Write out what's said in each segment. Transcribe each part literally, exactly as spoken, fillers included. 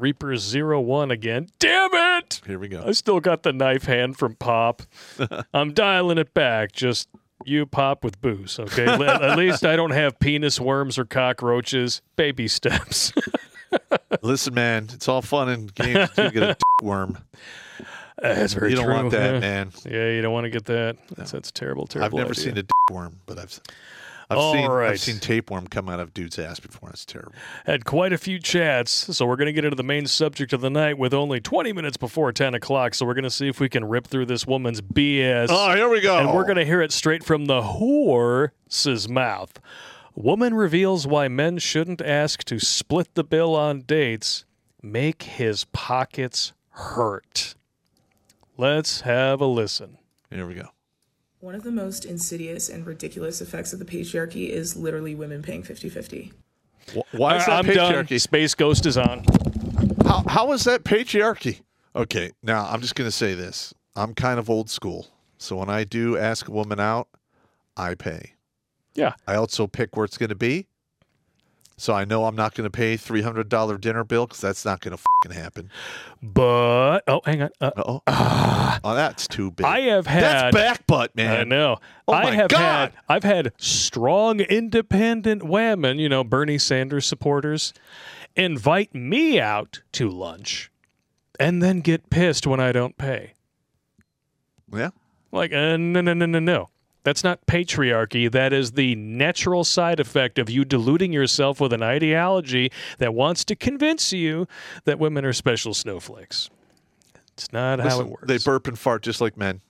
Reaper zero one again. Damn it! Here we go. I still got the knife hand from Pop. I'm dialing it back. Just you, Pop, with booze, okay? At least I don't have penis worms or cockroaches. Baby steps. Listen, man, it's all fun and games until you get a dick worm. Uh, that's very You don't true. want that, yeah. man. Yeah, you don't want to get that. That's, that's terrible, terrible I've never idea. seen a dick worm, but I've I've All seen right. I've seen tapeworm come out of dude's ass before. It's terrible. Had quite a few chats, so we're going to get into the main subject of the night with only twenty minutes before ten o'clock, so we're going to see if we can rip through this woman's B S. Oh, here we go. And we're going to hear it straight from the horse's mouth. Woman reveals why men shouldn't ask to split the bill on dates. Make his pockets hurt. Let's have a listen. Here we go. One of the most insidious and ridiculous effects of the patriarchy is literally women paying fifty-fifty. Why is that I'm patriarchy? done. Space Ghost is on. How how is that patriarchy? Okay, now I'm just going to say this. I'm kind of old school. So when I do ask a woman out, I pay. Yeah. I also pick where it's going to be. So I know I'm not going to pay three hundred dollars dinner bill because that's not going to fucking happen. But, oh, hang on. Uh, Uh-oh. ah. Oh, that's too big. I have had. That's back butt, man. I know. Oh I my have God. had. I've had strong, independent women, you know, Bernie Sanders supporters, invite me out to lunch, and then get pissed when I don't pay. Yeah. Like, uh, no, no, no, no, no. That's not patriarchy. That is the natural side effect of you deluding yourself with an ideology that wants to convince you that women are special snowflakes. It's not how Listen, it works. they burp and fart just like men.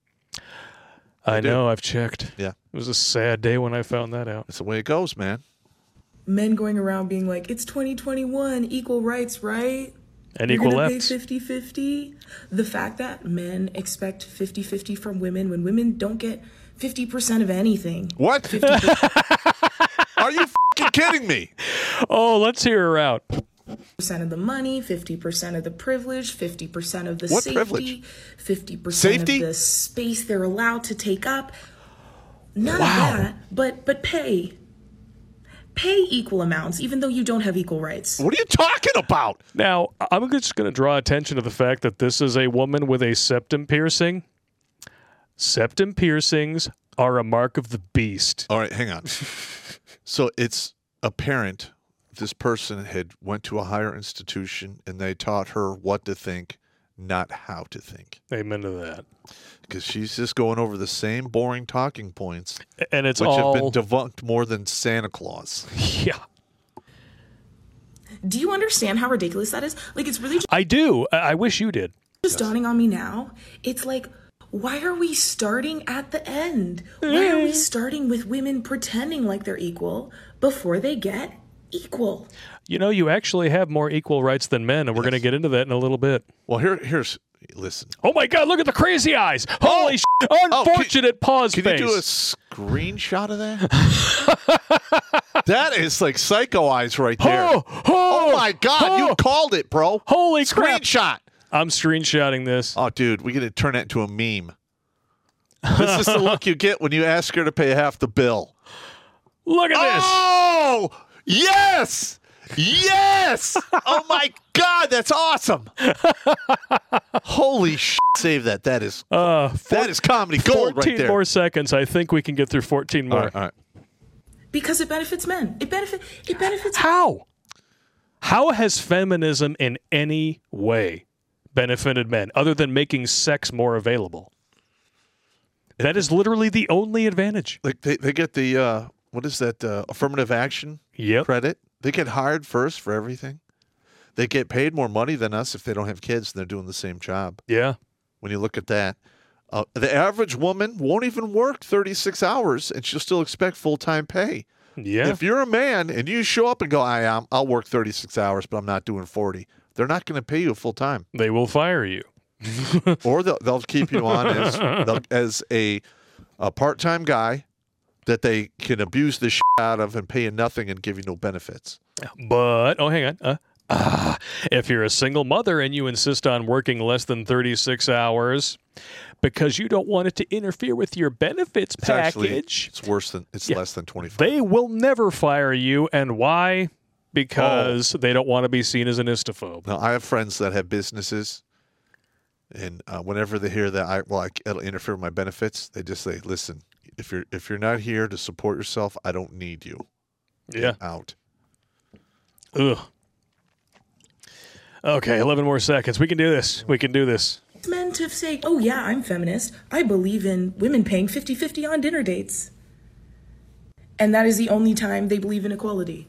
I do. know. I've checked. Yeah. It was a sad day when I found that out. That's the way it goes, man. Men going around being like, it's twenty twenty-one, equal rights, right? And You're equal gonna pay lefts. fifty-fifty. The fact that men expect fifty-fifty from women when women don't get fifty percent of anything. What? fifty percent Are you fucking kidding me? Oh, let's hear her out. of the money, fifty percent of the privilege, fifty percent of the What safety, privilege? fifty percent Safety? of the space they're allowed to take up. None Wow. of that, but but pay. Pay equal amounts, even though you don't have equal rights. What are you talking about? Now, I'm just going to draw attention to the fact that this is a woman with a septum piercing. Septum piercings are a mark of the beast. All right, hang on. So it's apparent this person had went to a higher institution and they taught her what to think, not how to think. Amen to that. Because she's just going over the same boring talking points, And it's which all... have been debunked more than Santa Claus. yeah. Do you understand how ridiculous that is? Like, it's really just, I do. I, I wish you did. just dawning on me now. It's like, why are we starting at the end? Why are we starting with women pretending like they're equal before they get equal? You know, you actually have more equal rights than men, and we're going to get into that in a little bit. Well, here, here's, listen. Oh, my God, look at the crazy eyes. Holy sh! Unfortunate pause Can face. you do a screenshot of that? That is like psycho eyes right there. Oh, oh, Oh, my God, oh. you called it, bro. Holy crap. Screenshot. I'm screenshotting this. Oh, dude, we got to turn that into a meme. This is the look you get when you ask her to pay half the bill. Look at this. Oh, yes. Yes. Oh, my God, that's awesome. Holy shit, save that. That is, Uh, that is comedy gold fourteen right there. more seconds. I think we can get through fourteen more. All right, all right. Because it benefits men. It benefit. It benefits. How? How has feminism in any way benefited men other than making sex more available? That is literally the only advantage. Like they, they get the, uh, what is that, uh, affirmative action Yep. credit. They get hired first for everything. They get paid more money than us if they don't have kids and they're doing the same job. Yeah. When you look at that, uh, the average woman won't even work thirty-six hours and she'll still expect full-time pay. Yeah. If you're a man and you show up and go, I am, I'll work thirty-six hours, but I'm not doing forty, they're not going to pay you full-time. They will fire you. Or they'll, they'll keep you on as, they'll- as a, a part-time guy that they can abuse the shit out of and pay you nothing and give you no benefits. But, oh, hang on. Uh, ah, if you're a single mother and you insist on working less than thirty-six hours because you don't want it to interfere with your benefits It's actually, package, it's worse than, it's Yeah. less than twenty-five. they will never fire you. And why? because they don't want to be seen as an istophobe. Now, I have friends that have businesses, and uh, whenever they hear that, I well, I, it'll interfere with my benefits. They just say, "Listen, if you're if you're not here to support yourself, I don't need you. Get Yeah. out." Ugh. Okay, eleven more seconds. We can do this. We can do this. Men to say, oh yeah, I'm feminist. I believe in women paying fifty-fifty on dinner dates. And that is the only time they believe in equality.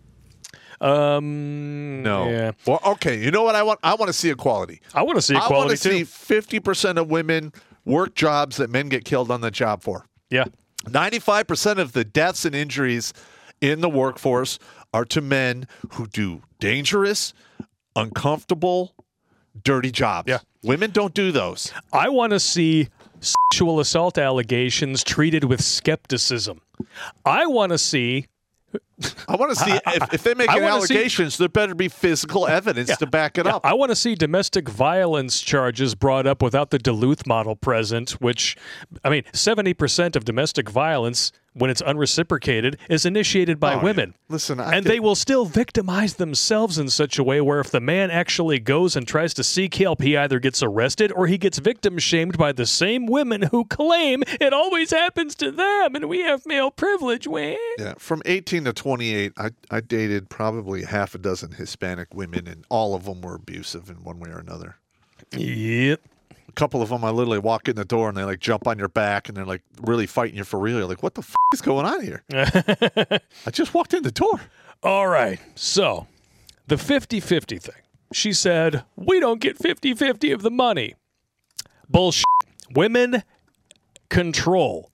Um, No. Yeah. Well, okay. You know what I want? I want to see equality. I want to see I want equality to too. see fifty percent of women work jobs that men get killed on the job for. Yeah. ninety-five percent of the deaths and injuries in the workforce are to men who do dangerous, uncomfortable, dirty jobs. Yeah. Women don't do those. I want to see sexual assault allegations treated with skepticism. I want to see. I want to see if, if they make I any wanna see- allegations, there better be physical evidence to back it Yeah, up. I want to see domestic violence charges brought up without the Duluth model present, which, I mean, seventy percent of domestic violence, when it's unreciprocated, is initiated by Oh, women. yeah. Listen, I and think- they will still victimize themselves in such a way where if the man actually goes and tries to seek help, he either gets arrested or he gets victim shamed by the same women who claim it always happens to them and we have male privilege. Wah. Yeah, from eighteen to twenty-eight, I, I dated probably half a dozen Hispanic women, and all of them were abusive in one way or another. Yep. A couple of them, I literally walk in the door and they like jump on your back and they're like really fighting you for real. You're like, what the f- is going on here? I just walked in the door. All right. So, the fifty-fifty thing. She said, we don't get fifty-fifty of the money. Bullshit. Women control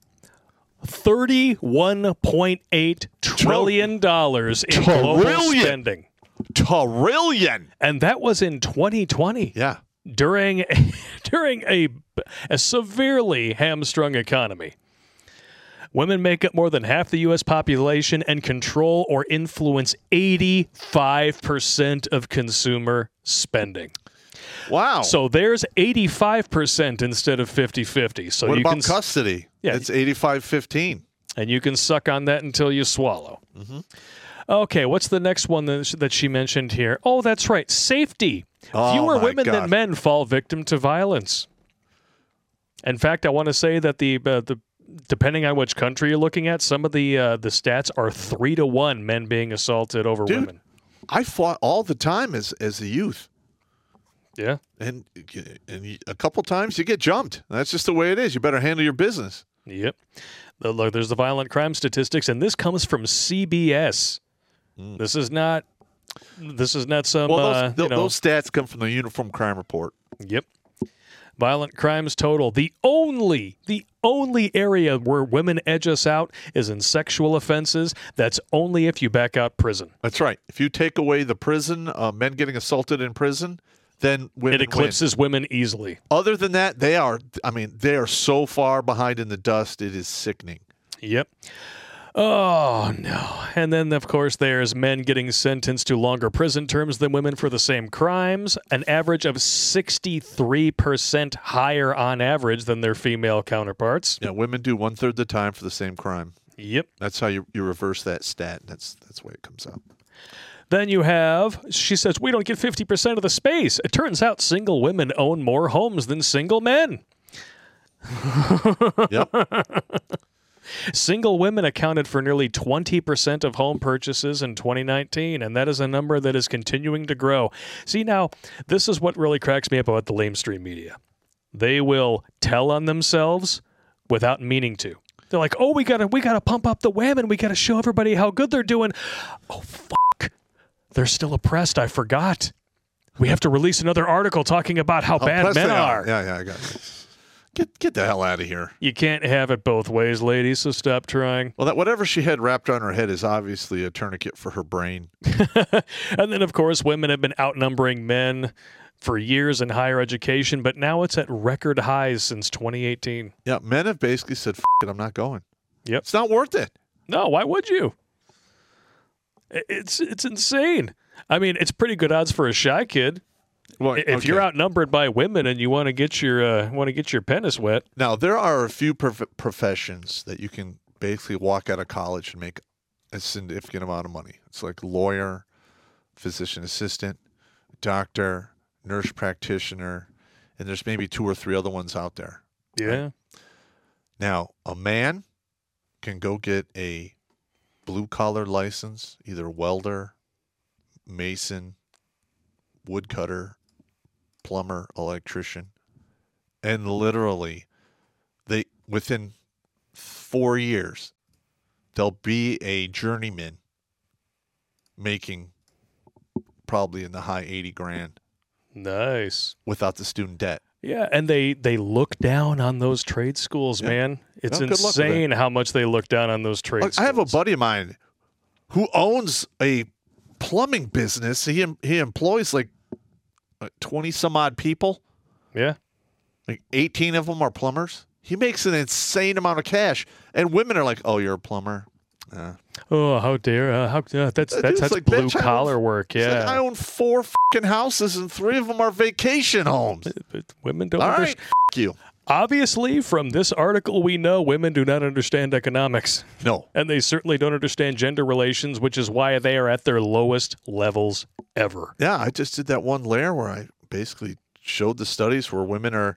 thirty-one point eight trillion dollars in global Trillion. spending. Trillion. And that was in twenty twenty. Yeah. During during a, a severely hamstrung economy. Women make up more than half the U S population and control or influence eighty-five percent of consumer spending. Wow. So there's eighty-five percent instead of fifty-fifty. So what you about can s- custody? Yeah. It's eighty-five fifteen. and you can suck on that until you swallow. Mm-hmm. Okay, what's the next one that, that she mentioned here? Oh, that's right, safety. Oh, Fewer my women God. than men fall victim to violence. In fact, I want to say that the uh, the depending on which country you're looking at, some of the uh, the stats are three to one men being assaulted over Dude. women. I fought all the time as as a youth. Yeah. And and you- a couple times you get jumped. That's just the way it is. You better handle your business. Yep. The- Look, there's the violent crime statistics, and this comes from C B S. This is not. This is not some. Well, those, uh, th- you know, those stats come from the Uniform Crime Report. Yep. Violent crimes total. The only, the only area where women edge us out is in sexual offenses. That's only if you back out prison. That's right. If you take away the prison, uh, men getting assaulted in prison, then women It eclipses women easily. win. Other than that, they are. I mean, they are so far behind in the dust. It is sickening. Yep. Oh, no. And then, of course, there's men getting sentenced to longer prison terms than women for the same crimes, an average of sixty-three percent higher on average than their female counterparts. Yeah, women do one third the time for the same crime. Yep. That's how you, you reverse that stat. That's that's the way it comes out. Then you have, she says, we don't get fifty percent of the space. It turns out single women own more homes than single men. Yep. Single women accounted for nearly twenty percent of home purchases in twenty nineteen, and that is a number that is continuing to grow. See, now, this is what really cracks me up about the lamestream media. They will tell on themselves without meaning to. They're like, oh, we gotta we gotta pump up the women. We gotta show everybody how good they're doing. Oh, fuck. They're still oppressed. I forgot. We have to release another article talking about how bad Plus men they are. Yeah, yeah, I got it. Get get the hell out of here. You can't have it both ways, ladies, so stop trying. Well, that whatever she had wrapped on her head is obviously a tourniquet for her brain. And then, of course, women have been outnumbering men for years in higher education, but now it's at record highs since twenty eighteen. Yeah, men have basically said, F- it, I'm not going. Yep. It's not worth it. No, why would you? I- It's it's insane. I mean, it's pretty good odds for a shy kid. Well, If okay. you're outnumbered by women and you want to get your uh, want to get your penis wet, Now, there are a few prof- professions that you can basically walk out of college and make a significant amount of money. It's like lawyer, physician assistant, doctor, nurse practitioner, and there's maybe two or three other ones out there. Yeah. Right? Now, a man can go get a blue-collar license, either welder, mason, woodcutter, plumber, electrician, and literally, they within four years, they'll be a journeyman making probably in the high eighty grand Nice. without the student debt. Yeah, and they, they look down on those trade schools, Yeah. man. It's Well, good luck with it. insane how much they look down on those trade Look, schools. I have a buddy of mine who owns a plumbing business. He he employs like twenty some odd people. Yeah. Like eighteen of them are plumbers. He makes an insane amount of cash, and women are like, "Oh, you're a plumber." Uh, Oh, how dare! Uh, how uh, that's Dude, that's it's that's like, blue bitch, I own- collar work. it's Yeah, like, I own four fucking houses, and three of them are vacation homes. but women don't All understand. right, f- you. Obviously, from this article, we know women do not understand economics, No, and they certainly don't understand gender relations, which is why they are at their lowest levels ever. yeah, I just did that one layer where I basically showed the studies where women are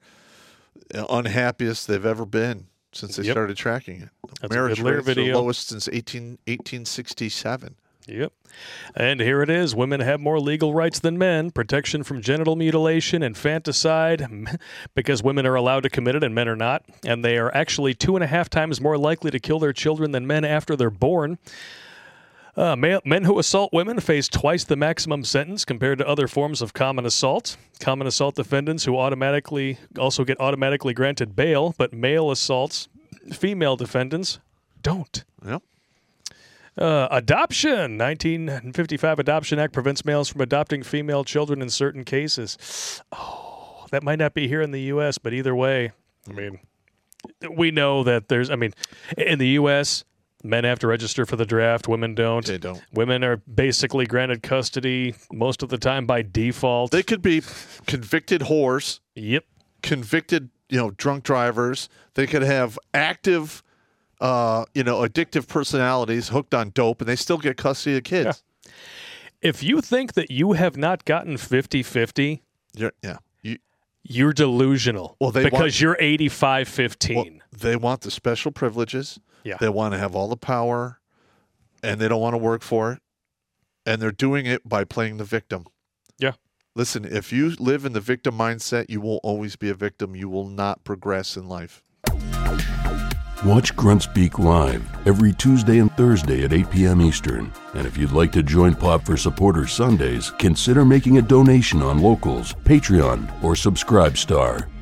unhappiest they've ever been since they Yep. started tracking it. That's a Marriage good layer rates are video. lowest since eighteen, eighteen sixty-seven. Yep. And here it is. Women have more legal rights than men, protection from genital mutilation, infanticide, because women are allowed to commit it and men are not. And they are actually two and a half times more likely to kill their children than men after they're born. Uh, male, men who assault women face twice the maximum sentence compared to other forms of common assault. Common assault defendants who automatically also get automatically granted bail, but male assaults, female defendants don't. Yep. Uh, adoption. nineteen fifty-five Adoption Act prevents males from adopting female children in certain cases. Oh, that might not be here in the U S, but either way, I mean, we know that there's, I mean, in the U S, men have to register for the draft, women don't. They don't. Women are basically granted custody most of the time by default. They could be convicted whores, yep. convicted, you know, drunk drivers. They could have active, uh, you know, addictive personalities hooked on dope, and they still get custody of kids. If you think that you have not gotten fifty-fifty, You're, yeah. You, you're delusional. Well, they because want- you're eighty-five fifteen. well, they want the special privileges. Yeah. They want to have all the power, and they don't want to work for it. And they're doing it by playing the victim. Yeah. Listen, if you live in the victim mindset, you will always be a victim. You will not progress in life. Watch Grunt Speak live every Tuesday and Thursday at eight p.m. Eastern. And if you'd like to join Pop for Supporters Sundays, consider making a donation on Locals, Patreon, or Subscribe Star.